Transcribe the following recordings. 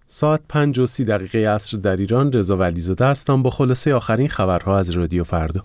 ساعت 5:30 عصر در ایران. رضا ولیزاده هستم با خلاصه آخرین خبرها از رادیو فردا.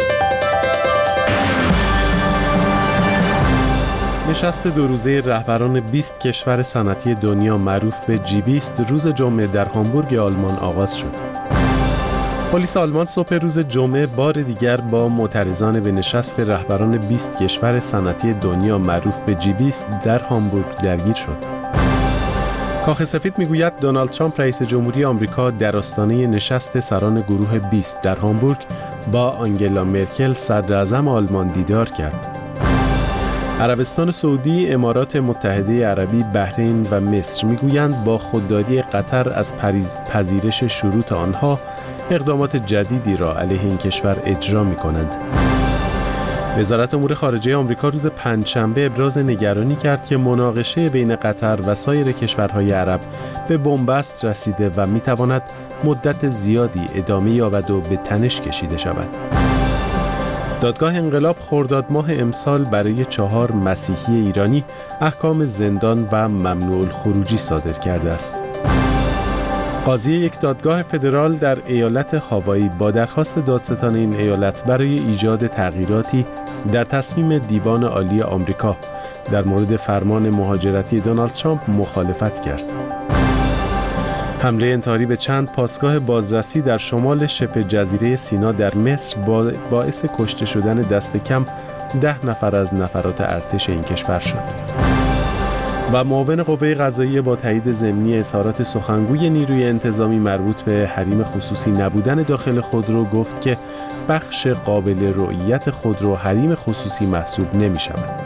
نشست 2 روزه رهبران 20 کشور صنعتی دنیا معروف به G20 روز جمعه در هامبورگ آلمان آغاز شد. پلیس آلمان صبح روز جمعه بار دیگر با معترضان به نشست رهبران 20 کشور صنعتی دنیا معروف به G20 در هامبورگ درگیر شد. کاخ سفید میگوید دونالد ترامپ رئیس جمهوری آمریکا در آستانه نشست سران گروه 20 در هامبورگ با آنگلا مرکل صدراعظم آلمان دیدار کرد. عربستان سعودی، امارات متحده عربی، بحرین و مصر میگویند با خودداری قطر از پذیرش شروط آنها اقدامات جدیدی را علیه این کشور اجرا می‌کنند. وزارت امور خارجه آمریکا روز پنجشنبه ابراز نگرانی کرد که مناقشه بین قطر و سایر کشورهای عرب به بنبست رسیده و می‌تواند مدت زیادی ادامه یابد و به تنش کشیده شود. دادگاه انقلاب خرداد ماه امسال برای 4 مسیحی ایرانی احکام زندان و ممنوع الخروجی صادر کرده است. قاضی یک دادگاه فدرال در ایالت هاوایی با درخواست دادستان این ایالت برای ایجاد تغییراتی در تصمیم دیوان عالی آمریکا در مورد فرمان مهاجرتی دونالد ترامپ مخالفت کرد. حمله انتحاری به چند پاسگاه بازرسی در شمال شبه جزیره سینا در مصر باعث کشته شدن دست کم 10 نفر از نفرات ارتش این کشور شد. و معاون قوه قضاییه با تایید ضمنی اظهارات سخنگوی نیروی انتظامی مربوط به حریم خصوصی نبودن داخل خودرو گفت که بخش قابل رؤیت خودرو حریم خصوصی محسوب نمی شود.